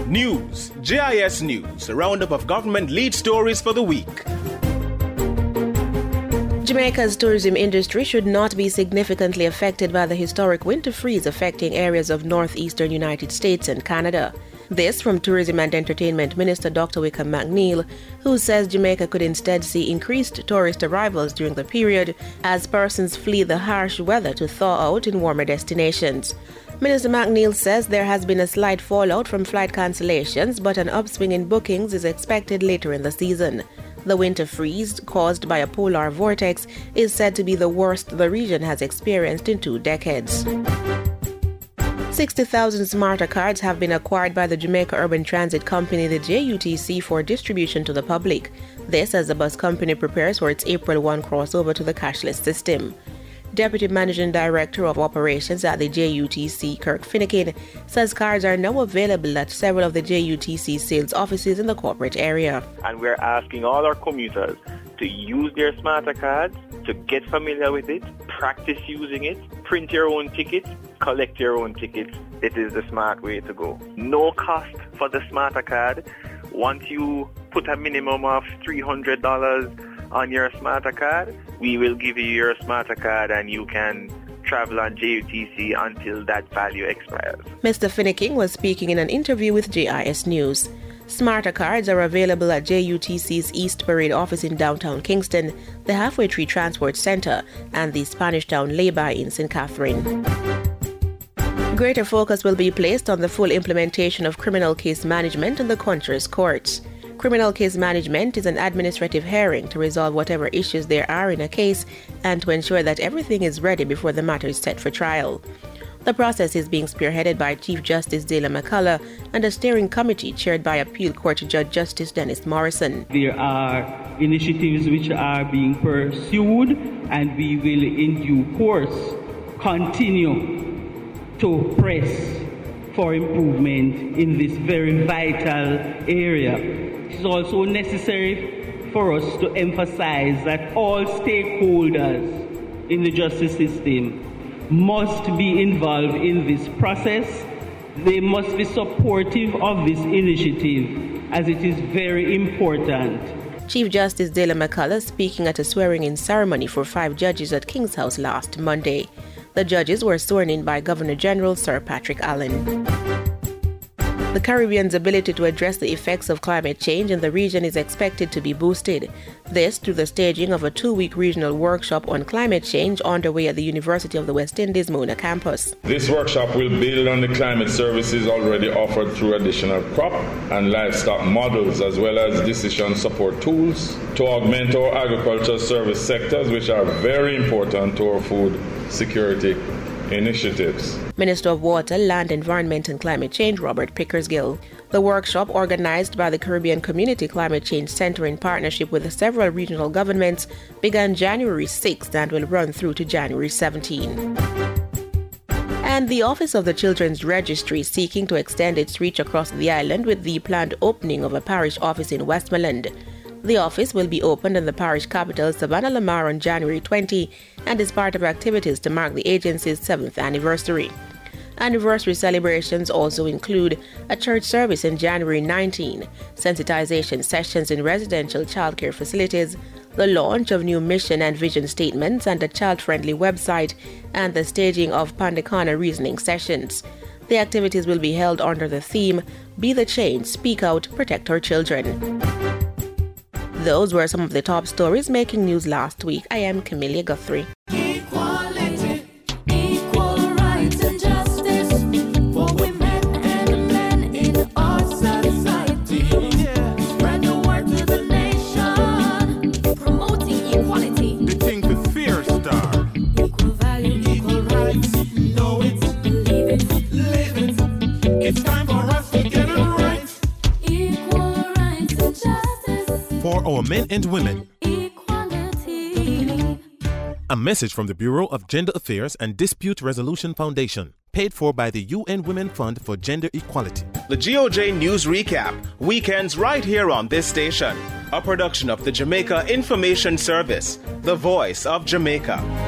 News, JIS News, a roundup of government lead stories for the week. Jamaica's tourism industry should not be significantly affected by the historic winter freeze affecting areas of northeastern United States and Canada. This from Tourism and Entertainment Minister Dr. Wickham McNeil, who says Jamaica could instead see increased tourist arrivals during the period as persons flee the harsh weather to thaw out in warmer destinations. Minister McNeil says there has been a slight fallout from flight cancellations, but an upswing in bookings is expected later in the season. The winter freeze, caused by a polar vortex, is said to be the worst the region has experienced in 2 decades. 60,000 Smarter cards have been acquired by the Jamaica Urban Transit Company, the JUTC, for distribution to the public. This as the bus company prepares for its April 1 crossover to the cashless system. Deputy Managing Director of Operations at the JUTC, Kirk Finnegan, says cards are now available at several of the JUTC sales offices in the corporate area. And we're asking all our commuters to use their Smarter cards, to get familiar with it, practice using it, print your own tickets, collect your own tickets. It is the smart way to go. No cost for the Smarter card. Once you put a minimum of $300 on your Smarter card, we will give you your Smarter card and you can travel on JUTC until that value expires. Mr. Finnegan was speaking in an interview with JIS News. Smarter cards are available at JUTC's East Parade office in downtown Kingston, the Halfway Tree Transport Center, and the Spanish Town Lay-By in St. Catherine. Greater focus will be placed on the full implementation of criminal case management in the country's courts. Criminal case management is an administrative hearing to resolve whatever issues there are in a case and to ensure that everything is ready before the matter is set for trial. The process is being spearheaded by Chief Justice Dela McCullough and a steering committee chaired by Appeal Court Judge Justice Dennis Morrison. There are initiatives which are being pursued, and we will in due course continue to press for improvement in this very vital area. It is also necessary for us to emphasize that all stakeholders in the justice system must be involved in this process. They must be supportive of this initiative as it is very important. Chief Justice Dela McCullough speaking at a swearing-in ceremony for 5 judges at King's House last Monday. The judges were sworn in by Governor General Sir Patrick Allen. The Caribbean's ability to address the effects of climate change in the region is expected to be boosted. This through the staging of a 2-week regional workshop on climate change underway at the University of the West Indies Mona campus. This workshop will build on the climate services already offered through additional crop and livestock models, as well as decision support tools to augment our agricultural service sectors, which are very important to our food security initiatives. Minister of Water, Land, Environment and Climate Change Robert Pickersgill. The workshop, organized by the Caribbean Community Climate Change Center in partnership with several regional governments, began January 6th and will run through to January 17. And the Office of the Children's Registry is seeking to extend its reach across the island with the planned opening of a parish office in Westmoreland. The office will be opened in the parish capital, Savannah Lamar, on January 20 and is part of activities to mark the agency's 7th anniversary. Anniversary celebrations also include a church service in January 19, sensitization sessions in residential childcare facilities, the launch of new mission and vision statements and a child-friendly website, and the staging of Pandekana reasoning sessions. The activities will be held under the theme, Be the Change, Speak Out, Protect Our Children. Those were some of the top stories making news last week. I am Camelia Guthrie. Equality, equal rights and justice for women and men in our society. Spread the word to the nation, promoting equality. The thing to fear star. Equal value, equal rights. Know it, believe it, live it. It's time for us to get it right. Equal rights and justice. For our men and women. Equality. A message from the Bureau of Gender Affairs and Dispute Resolution Foundation, paid for by the UN Women Fund for Gender Equality. The GOJ News Recap, weekends right here on this station. A production of the Jamaica Information Service, the voice of Jamaica.